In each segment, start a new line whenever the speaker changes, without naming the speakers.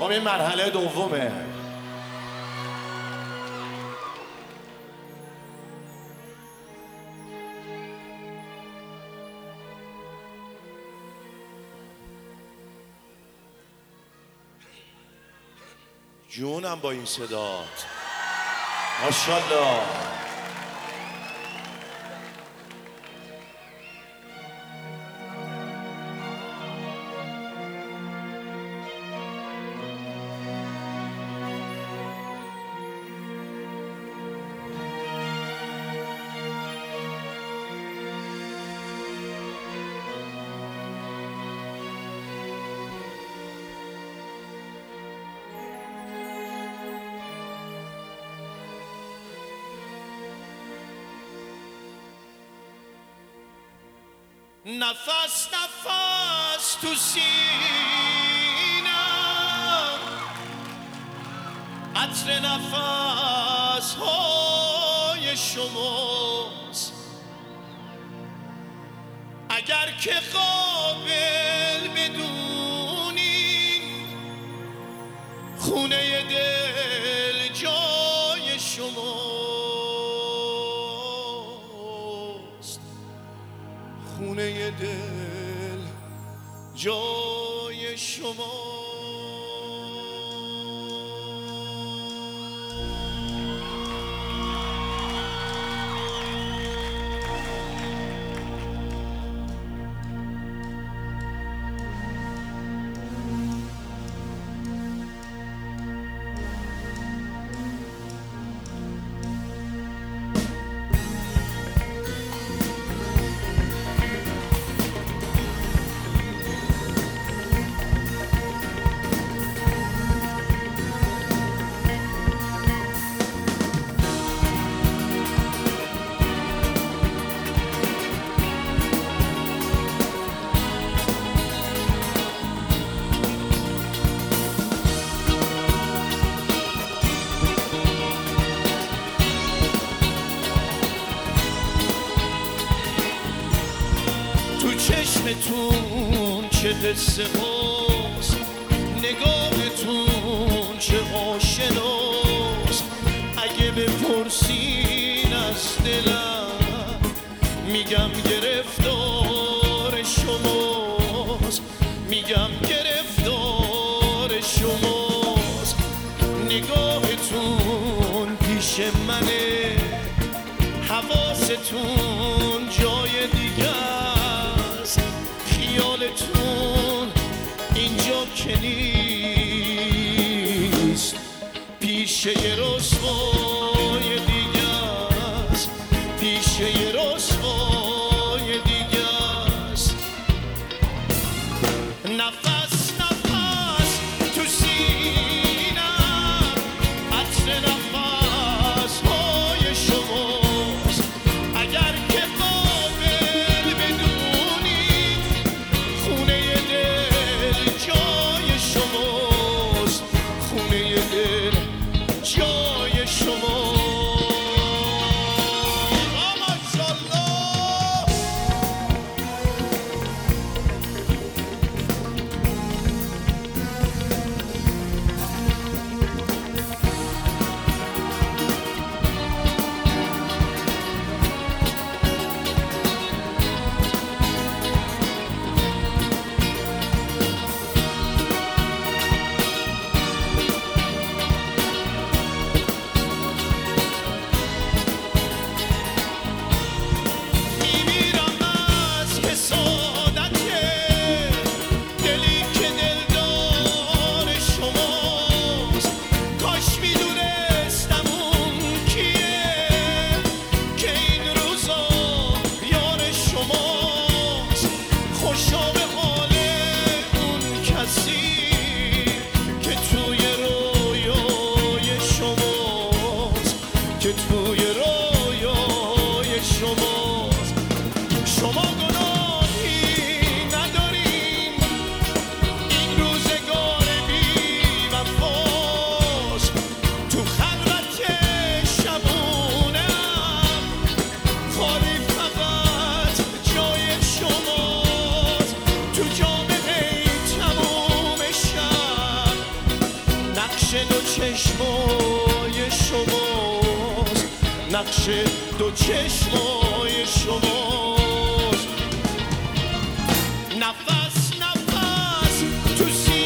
خب این مرحله دومه. جونم با این صدات ماشاءالله. نفس نفس تو سینم، عطر نفس های شماست. اگر که قابل بدونی خونه دل جای شماست، خونه دل جای شما. چشمتون چه قصه هاست، نگاهتون چه آشناست. اگه بپرسین از دلم میگم گرفتار شماست، میگم گرفتار شماست. نگاهتون پیش منه، حواستون جای دیگه، خیالتون اینجا که نیست، پیش یه رسوای دیگه است، پیش یه رسوای دیگه است. نفس نفس تو سینم، عطر نفس های شماست. اگر که قابل بدونی خونه دل جای شماست، خونه دل جای شما. نقش دو چشمای شماست. نفس نفس تو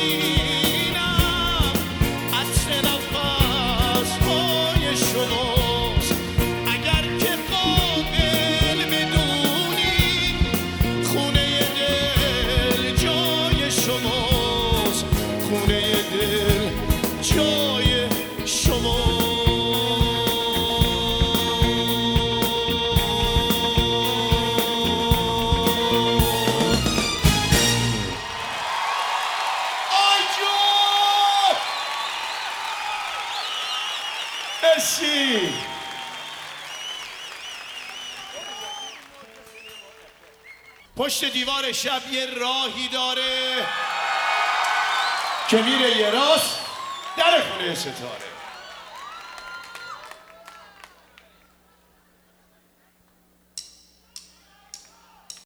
سینم عطر نفس‌های شماست. اگر که قابل بدونی خونه دل جای شماست، خونه دل جای شماست. مرسی. پشت دیوار شب یه راهی داره که میره یه راست در خونه ستاره.